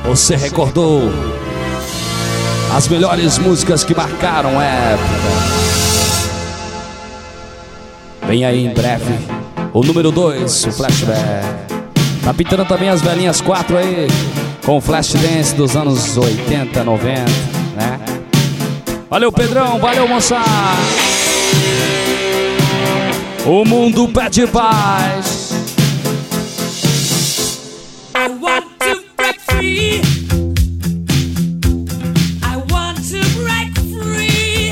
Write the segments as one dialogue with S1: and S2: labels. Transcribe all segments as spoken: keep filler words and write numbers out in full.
S1: Você recordou as melhores músicas que marcaram a época. Vem aí em breve o número dois, o Flashback. Tá pintando também as velhinhas quatro aí, com o Flash Dance dos anos oitenta, noventa, né? Valeu, Pedrão, valeu, moçada. O mundo pede paz.
S2: I want to break free. I want to break free.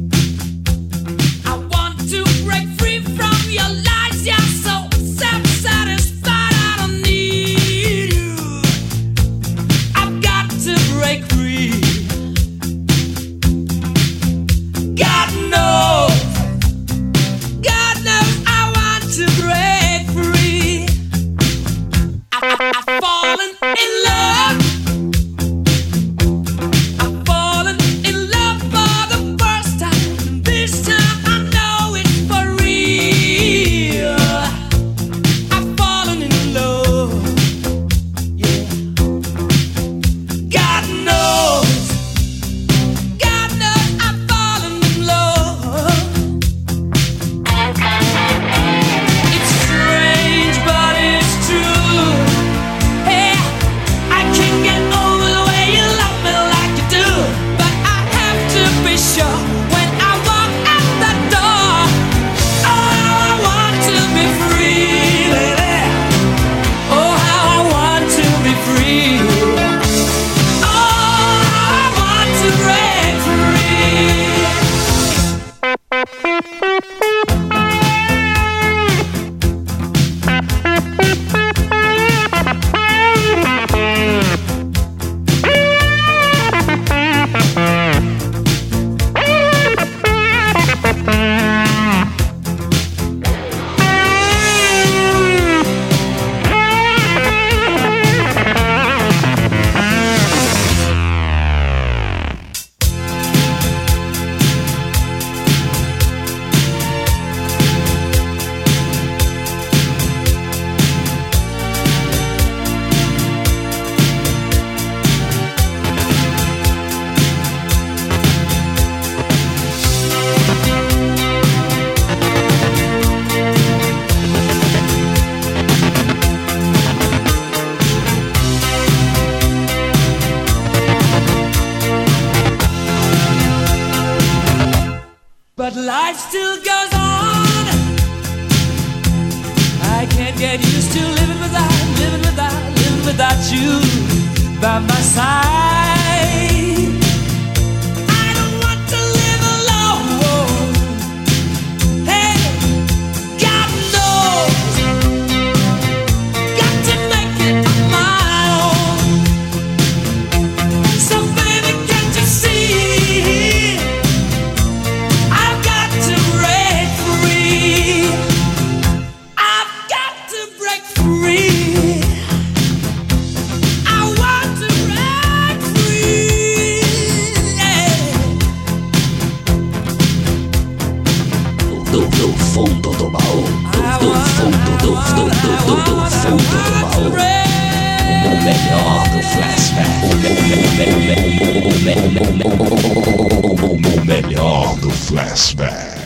S2: I want to break free from your lies. You're so self-satisfied. I don't need you. I've got to break free. God knows, God knows I want to break free. I, I, I've fallen in love. I've fallen in love for the first time. This time I know it's for real. I've fallen in love. Yeah. God knows, God knows I've fallen in love. It's strange, but it's true. Hey, I can't get over the way you love me like you do. But I have to be sure when I walk out the door. Oh, how I want to be free, lady. Oh, how I want to be free. Oh, how I want to break free. But life still goes on. I can't get used to living without, living without, living without you by my side. I don't want to live alone. Hey, God knows, got to make it on my own. So baby, can't you see? I've got to break free. I've got to break free. I want to break free. Yeah.
S1: Do, do fundo do baú, do, do fundo, do, do, do, do, do fundo do baú. O melhor do Flashback. O, o, o, o, o, o, o, o, o, o melhor do Flashback.